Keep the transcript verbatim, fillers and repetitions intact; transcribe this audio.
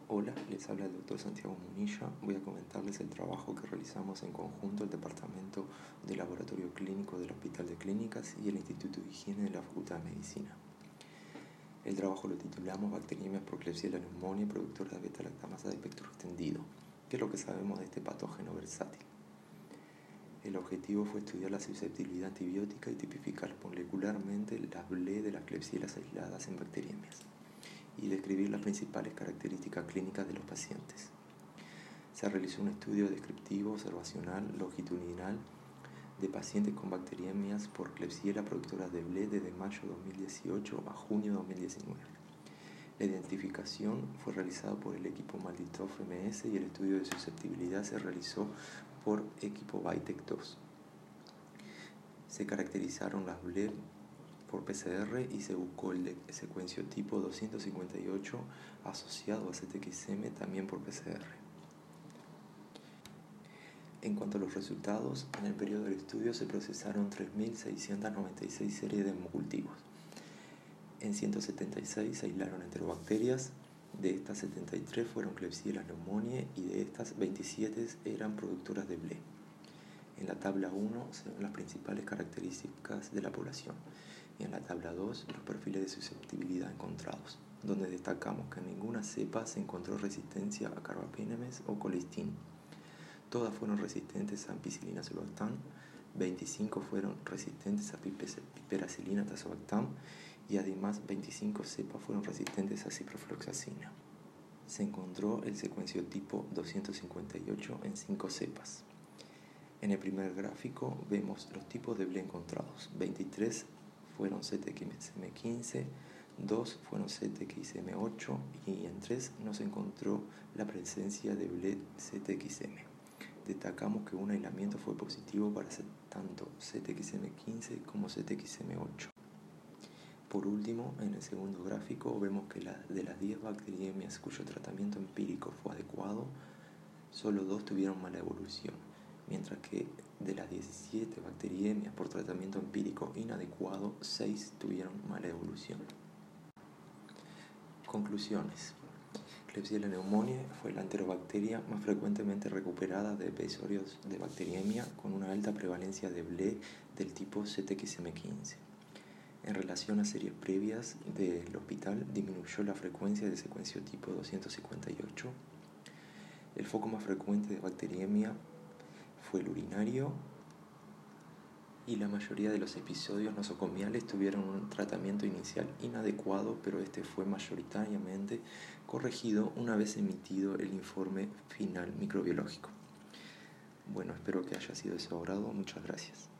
Hola, les habla el doctor Santiago Munilla. Voy a comentarles el trabajo que realizamos en conjunto el Departamento de Laboratorio Clínico del Hospital de Clínicas y el Instituto de Higiene de la Facultad de Medicina. El trabajo lo titulamos Bacteriemias por Klebsiella pneumoniae productora de beta-lactamasa de espectro extendido. ¿Qué es lo que sabemos de este patógeno versátil? El objetivo fue estudiar la susceptibilidad antibiótica y tipificar molecularmente las B L E de las Klebsiellas aisladas en bacteriemias y describir las principales características clínicas de los pacientes. Se realizó un estudio descriptivo observacional longitudinal de pacientes con bacteriemias por Klebsiella productoras de B L E desde mayo de dos mil dieciocho a junio de dos mil diecinueve. La identificación fue realizada por el equipo Malditov M S y el estudio de susceptibilidad se realizó por equipo Vitek dos. Se caracterizaron las B L E por P C R y se buscó el de secuenciotipo doscientos cincuenta y ocho asociado a C T X M también por P C R. En cuanto a los resultados, en el periodo del estudio se procesaron tres mil seiscientas noventa y seis series de hemocultivos. En ciento setenta y seis se aislaron enterobacterias, de estas setenta y tres fueron Klebsiella pneumoniae y de estas veintisiete eran productoras de B L E. En la tabla uno se ven las principales características de la población y en la tabla dos los perfiles de susceptibilidad encontrados, donde destacamos que en ninguna cepa se encontró resistencia a carbapenemes o colistin. Todas fueron resistentes a ampicilina surfactam, veinticinco fueron resistentes a piperacilina tazobactam y además veinticinco cepas fueron resistentes a ciprofloxacina. Se encontró el secuenciotipo doscientos cincuenta y ocho en cinco cepas. En el primer gráfico vemos los tipos de B L E encontrados. veintitrés fueron C T X M quince, dos fueron C T X M ocho y en tres no se encontró la presencia de B L E C T X M. Destacamos que un aislamiento fue positivo para tanto C T X M quince como C T X M ocho. Por último, en el segundo gráfico vemos que la, de las diez bacteriemias cuyo tratamiento empírico fue adecuado, solo dos tuvieron mala evolución, mientras que de las diecisiete bacteriemias por tratamiento empírico inadecuado, seis tuvieron mala evolución. Conclusiones. Klebsiella pneumoniae fue la enterobacteria más frecuentemente recuperada de episodios de bacteriemia con una alta prevalencia de B L E del tipo C T X M quince. En relación a series previas del hospital, disminuyó la frecuencia del secuenciotipo doscientos cincuenta y ocho. El foco más frecuente de bacteriemia fue el urinario y la mayoría de los episodios nosocomiales tuvieron un tratamiento inicial inadecuado, pero este fue mayoritariamente corregido una vez emitido el informe final microbiológico. Bueno, espero que haya sido de su agrado. Muchas gracias.